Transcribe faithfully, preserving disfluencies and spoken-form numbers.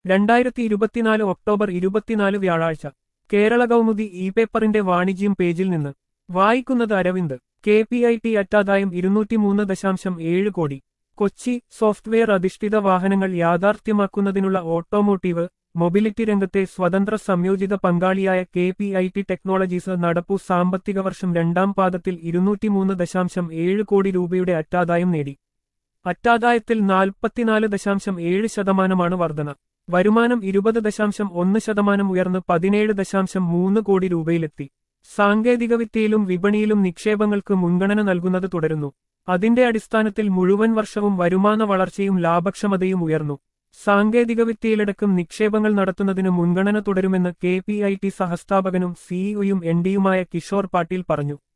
രണ്ടായിരത്തി ഇരുപത്തിനാല് ഒക്ടോബർ ഇരുപത്തിനാല് വ്യാഴാഴ്ച കേരള കൗമുദി ഇ പേപ്പറിന്റെ വാണിജ്യം പേജിൽ നിന്ന് വായിക്കുന്നത് Aravind. K P I T അറ്റാദായം ഇരുന്നൂറ്റിമൂന്ന് ദശാംശം ഏഴ് കോടി. കൊച്ചി. സോഫ്റ്റ്വെയർ അധിഷ്ഠിത വാഹനങ്ങൾ യാഥാർത്ഥ്യമാക്കുന്നതിനുള്ള ഓട്ടോമോട്ടീവ് മൊബിലിറ്റി രംഗത്തെ സ്വതന്ത്ര സംയോജിത പങ്കാളിയായ K P I T technologies നടപ്പു സാമ്പത്തിക വർഷം രണ്ടാം പാദത്തിൽ ഇരുന്നൂറ്റിമൂന്ന് ദശാംശം ഏഴ് കോടി രൂപയുടെ അറ്റാദായം നേടി. അറ്റാദായത്തിൽ നാൽപ്പത്തിനാല് ദശാംശം ഏഴ് ശതമാനമാണ് വർധന. വരുമാനം ഇരുപത് ദശാംശം ഒന്ന് ശതമാനം ഉയർന്ന് പതിനേഴ് ദശാംശം മൂന്ന് കോടി രൂപയിലെത്തി. സാങ്കേതികവിദ്യയിലും വിപണിയിലും നിക്ഷേപങ്ങൾക്ക് മുൻഗണന നൽകുന്നത് തുടരുന്നു. അതിന്റെ അടിസ്ഥാനത്തിൽ മുഴുവൻ വർഷവും വരുമാന വളർച്ചയും ലാഭക്ഷമതയും ഉയർന്നു. സാങ്കേതികവിദ്യയിലടക്കം നിക്ഷേപങ്ങൾ നടത്തുന്നതിന് മുൻഗണന തുടരുമെന്ന് കെ പി ഐ ടി സഹസ്ഥാപകനും സിഇഒയും എൻ ഡിയുമായ കിഷോർ പാട്ടീൽ പറഞ്ഞു.